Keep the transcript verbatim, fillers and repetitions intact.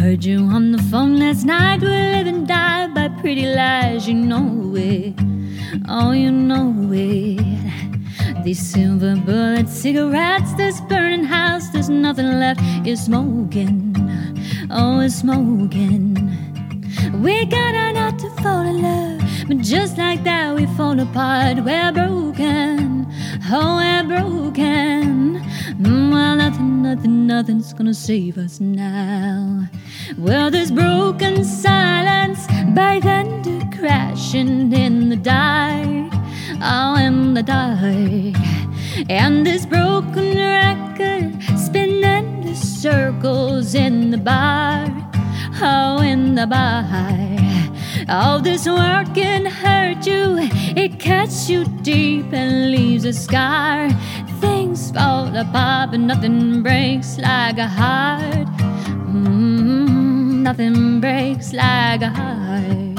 Heard you on the phone last night. We live and die by pretty lies. You know it, oh you know it. These silver bullet cigarettes, this burning house, there's nothing left. It's smoking, oh it's smoking. We got out not to fall in love, but just like that we fall apart. We're broken, oh we're broken. mm, Well nothing, nothing, nothing's gonna save us now. Well this broken silence by thunder crashing in the dark, oh in the dark. And this broken record spinning the circles in the bar, oh in the bar. All this work can hurt you, it cuts you deep and leaves a scar. Things fall apart but nothing breaks like a heart. mm, Nothing breaks like a heart.